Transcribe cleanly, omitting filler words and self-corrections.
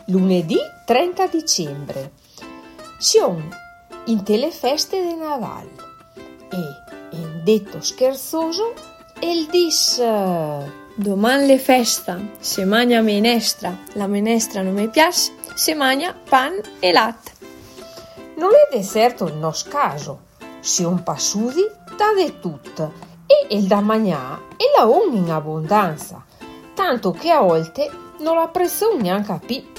lunedì 30 dicembre. Siamo in le feste di Natale e in detto scherzoso il dis Domani le festa, se mangia menestra, la menestra non mi piace, se mangia pan e latte. non è di certo il nostro caso, siamo passati da di tutto e il da mangiare è la in abbondanza, tanto che a volte non l'apprezzo neanche più.